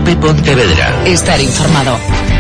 Cope Pontevedra. Estar informado.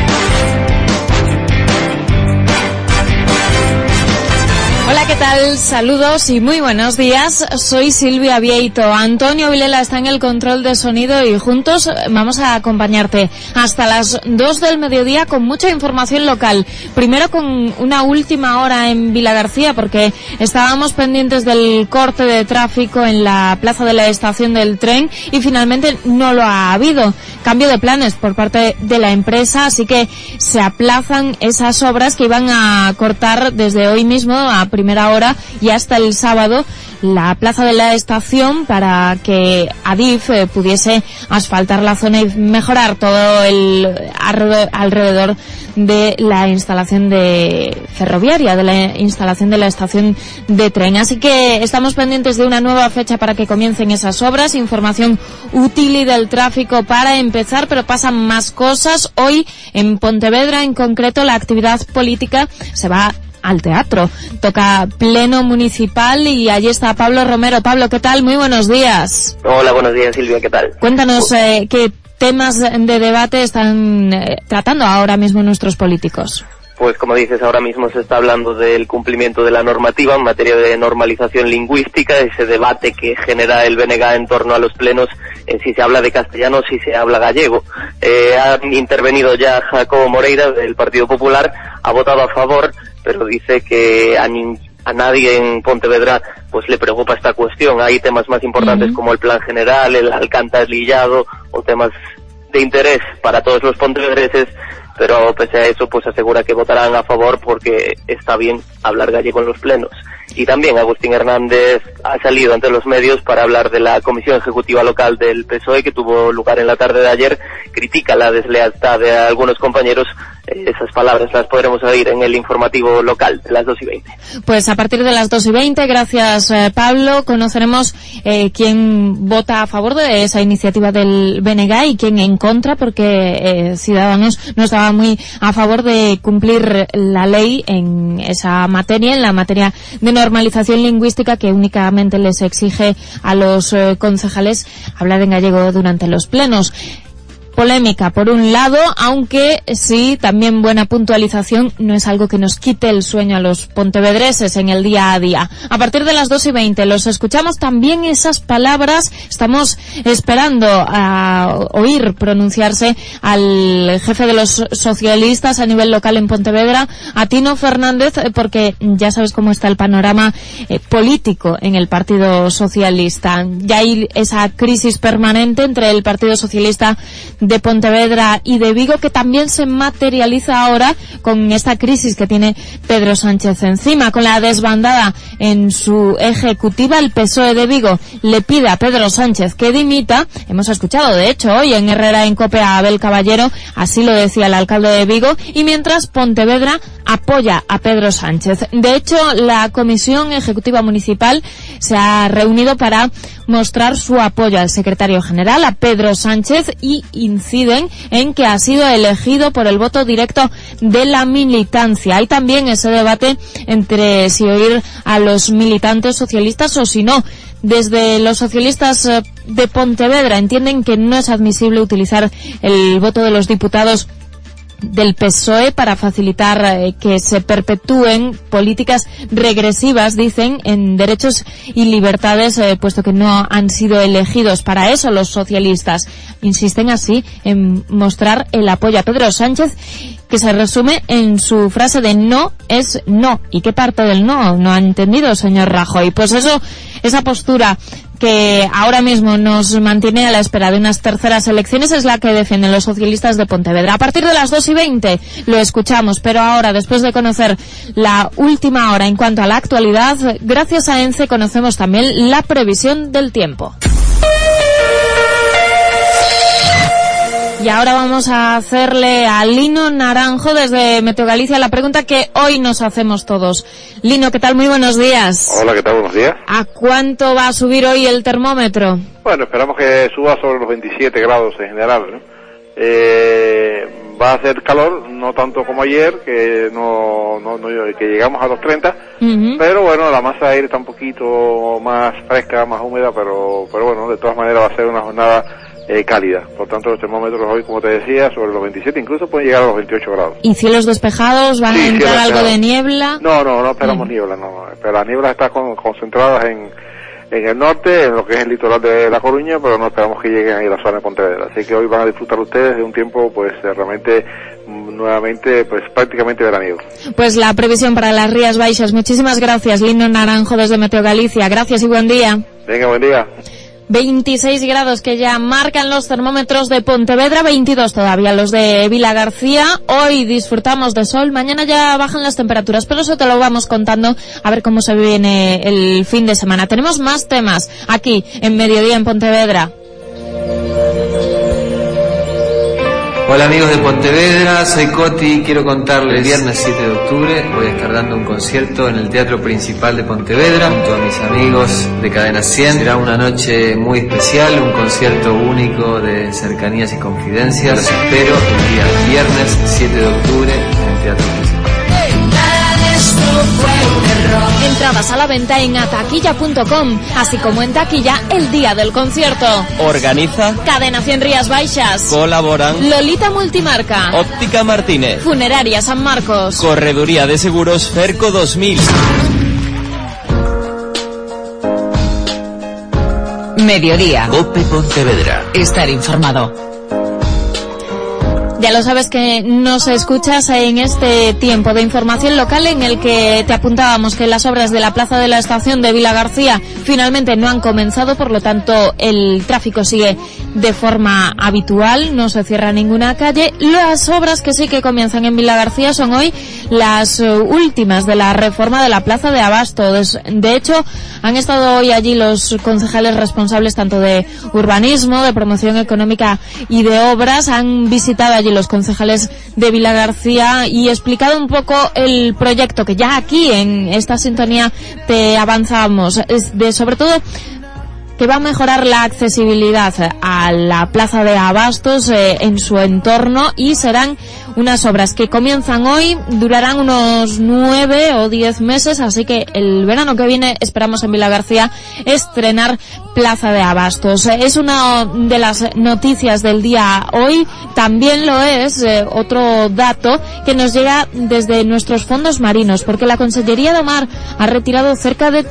Hola, ¿qué tal? Saludos y muy buenos días. Soy Silvia Vieito. Antonio Vilela está en el control de sonido y juntos vamos a acompañarte hasta las 2 del mediodía con mucha información local. Primero con una última hora en Vilagarcía porque estábamos pendientes del corte de tráfico en la plaza de la estación del tren y finalmente no lo ha habido. Cambio de planes por parte de la empresa, así que se aplazan esas obras que iban a cortar desde hoy mismo a primera hora y hasta el sábado la plaza de la estación para que Adif pudiese asfaltar la zona y mejorar todo el alrededor de la instalación de ferroviaria, de la instalación de la estación de tren. Así que estamos pendientes de una nueva fecha para que comiencen esas obras, información útil y del tráfico para empezar, pero pasan más cosas. Hoy en Pontevedra, en concreto, la actividad política se va al teatro. Toca pleno municipal y allí está Pablo Romero. Pablo, ¿qué tal? Muy buenos días. Hola, buenos días, Silvia, ¿qué tal? Cuéntanos qué temas de debate están tratando ahora mismo nuestros políticos. Pues como dices, ahora mismo se está hablando del cumplimiento de la normativa en materia de normalización lingüística, ese debate que genera el BNG en torno a los plenos, si se habla de castellano, si se habla gallego. Ha intervenido ya Jacobo Moreira del Partido Popular, ha votado a favor, pero dice que a nadie en Pontevedra pues le preocupa esta cuestión. Hay temas más importantes como el plan general, el alcantarillado o temas de interés para todos los pontevedreses, pero pese a eso pues asegura que votarán a favor porque está bien hablar gallego en los plenos. Y también Agustín Hernández ha salido ante los medios para hablar de la Comisión Ejecutiva Local del PSOE que tuvo lugar en la tarde de ayer. Critica la deslealtad de algunos compañeros. Esas palabras las podremos oír en el informativo local de las 2:20. Pues a partir de las 2:20, gracias Pablo, conoceremos quién vota a favor de esa iniciativa del BNG y quién en contra, porque Ciudadanos no estaba muy a favor de cumplir la ley en esa materia, en la materia de normalización lingüística que únicamente les exige a los concejales hablar en gallego durante los plenos. Polémica, por un lado, aunque sí, también buena puntualización, no es algo que nos quite el sueño a los pontevedreses en el día a día. A partir de las 2:20 los escuchamos también esas palabras, estamos esperando a oír pronunciarse al jefe de los socialistas a nivel local en Pontevedra, a Tino Fernández, porque ya sabes cómo está el panorama político en el Partido Socialista. Ya hay esa crisis permanente entre el Partido Socialista de Pontevedra y de Vigo, que también se materializa ahora con esta crisis que tiene Pedro Sánchez encima, con la desbandada en su ejecutiva. El PSOE de Vigo le pide a Pedro Sánchez que dimita. Hemos escuchado, de hecho, hoy en Herrera en Cope a Abel Caballero, así lo decía el alcalde de Vigo, y mientras Pontevedra apoya a Pedro Sánchez. De hecho, la Comisión Ejecutiva Municipal se ha reunido para mostrar su apoyo al secretario general, a Pedro Sánchez, y inciden en que ha sido elegido por el voto directo de la militancia. Hay también ese debate entre si oír a los militantes socialistas o si no. Desde los socialistas de Pontevedra entienden que no es admisible utilizar el voto de los diputados del PSOE para facilitar que se perpetúen políticas regresivas, dicen, en derechos y libertades, puesto que no han sido elegidos para eso los socialistas. Insisten así en mostrar el apoyo a Pedro Sánchez, que se resume en su frase de no es no. ¿Y qué parte del no ha entendido, señor Rajoy? Pues eso, esa postura que ahora mismo nos mantiene a la espera de unas terceras elecciones es la que defienden los socialistas de Pontevedra. A partir de las 2:20 lo escuchamos, pero ahora, después de conocer la última hora en cuanto a la actualidad, gracias a ENCE conocemos también la previsión del tiempo. Y ahora vamos a hacerle a Lino Naranjo desde Meteo Galicia la pregunta que hoy nos hacemos todos. Lino, ¿qué tal? Muy buenos días. Hola, ¿qué tal? Buenos días. ¿A cuánto va a subir hoy el termómetro? Bueno, esperamos que suba sobre los 27 grados en general, ¿no? Va a hacer calor, no tanto como ayer, que que llegamos a los 30, pero bueno, la masa de aire está un poquito más fresca, más húmeda, pero bueno, de todas maneras va a ser una jornada cálida. Por tanto, los termómetros hoy, como te decía, sobre los 27, incluso pueden llegar a los 28 grados. ¿Y cielos despejados? ¿Van a entrar algo de niebla? No esperamos niebla, no. Pero la niebla está concentrada en el norte, en lo que es el litoral de La Coruña, pero no esperamos que lleguen ahí a la zona de Pontevedra. Así que hoy van a disfrutar ustedes de un tiempo, pues, realmente, nuevamente, pues, prácticamente veraniego. Pues la previsión para las Rías Baixas. Muchísimas gracias, Lino Naranjo, desde Meteo Galicia. Gracias y buen día. Venga, buen día. 26 grados que ya marcan los termómetros de Pontevedra, 22 todavía los de Vilagarcía. Hoy disfrutamos de sol, mañana ya bajan las temperaturas, pero eso te lo vamos contando a ver cómo se viene el fin de semana. Tenemos más temas aquí en Mediodía en Pontevedra. Hola amigos de Pontevedra, soy Coti, quiero contarles, el viernes 7 de octubre voy a estar dando un concierto en el Teatro Principal de Pontevedra junto a mis amigos de Cadena 100. Será una noche muy especial, un concierto único de cercanías y confidencias. Los espero el día viernes 7 de octubre en el Teatro Principal. Entradas a la venta en ataquilla.com, así como en taquilla el día del concierto. Organiza Cadena 100 Rías Baixas. Colaboran Lolita Multimarca, Óptica Martínez, Funeraria San Marcos, Correduría de Seguros Ferco 2000. Mediodía. COPE Pontevedra. Estar informado. Ya lo sabes que nos escuchas en este tiempo de información local en el que te apuntábamos que las obras de la Plaza de la Estación de Vilagarcía finalmente no han comenzado, por lo tanto el tráfico sigue de forma habitual, no se cierra ninguna calle. Las obras que sí que comienzan en Vilagarcía son hoy las últimas de la reforma de la Plaza de Abastos. De hecho, han estado hoy allí los concejales responsables tanto de urbanismo, de promoción económica y de obras. Han visitado allí los concejales de Vilagarcía y explicado un poco el proyecto que ya aquí en esta sintonía te avanzamos, sobre todo que va a mejorar la accesibilidad a la Plaza de Abastos en su entorno, y serán unas obras que comienzan hoy, durarán unos 9 o 10 meses, así que el verano que viene esperamos en Vilagarcía estrenar Plaza de Abastos. Es una de las noticias del día hoy. También lo es otro dato que nos llega desde nuestros fondos marinos, porque la Consellería de Mar ha retirado cerca de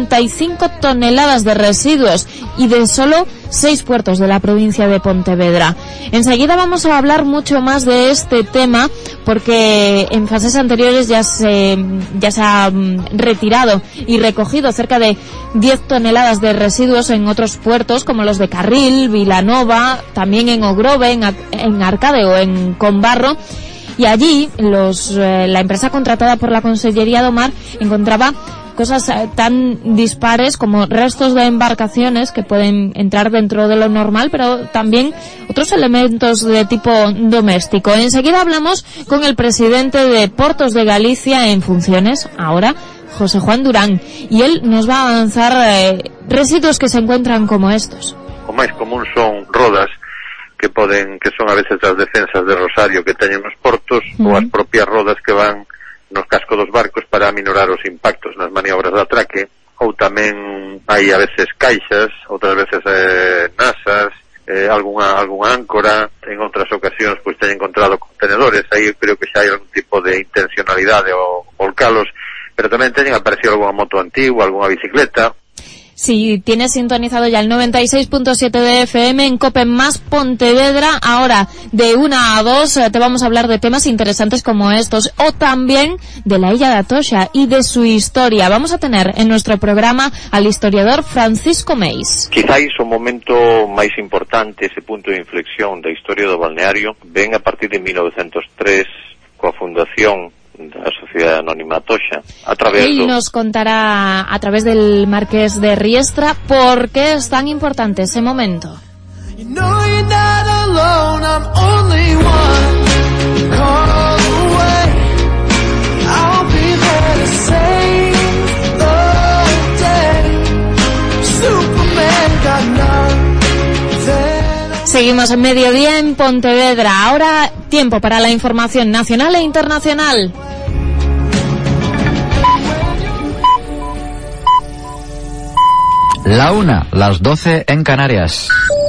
35 toneladas de residuos y de solo 6 puertos de la provincia de Pontevedra. Enseguida vamos a hablar mucho más de este tema, porque en fases anteriores ya se ha retirado y recogido cerca de 10 toneladas de residuos en otros puertos como los de Carril, Vilanova, también en Ogrove, en Arcade o en Combarro. Y allí la empresa contratada por la Consellería de Mar encontraba cosas tan dispares como restos de embarcaciones que pueden entrar dentro de lo normal, pero también otros elementos de tipo doméstico. Enseguida hablamos con el presidente de Portos de Galicia en funciones, ahora José Juan Durán, y él nos va a avanzar residuos que se encuentran como estos. O máis común son rodas que son a veces as defensas de Rosario que teñen os portos, ou as propias rodas que van nos cascos dos barcos para aminorar os impactos nas maniobras de atraque, ou tamén hai a veces caixas, outras veces nasas, algunha áncora. En outras ocasións pois teñen encontrado contenedores, aí creo que xa hai algún tipo de intencionalidade ao volcalos, pero tamén teñen aparecido algunha moto antigua, algunha bicicleta. Si tienes sintonizado ya el 96.7 de FM en COPE más Pontevedra, ahora de 1 a 2 te vamos a hablar de temas interesantes como estos, o también de la Illa de Atocha y de su historia. Vamos a tener en nuestro programa al historiador Francisco Meis. Quizáis o momento máis importante, ese punto de inflexión da historia do balneario, ven a partir de 1903 coa fundación da Sociedade Anónima Atocha. Él nos contará a través del Marqués de Riestra por qué es tan importante ese momento. Seguimos en Mediodía en Pontevedra. Ahora tiempo para la información nacional e internacional. La 1, las 12 en Canarias.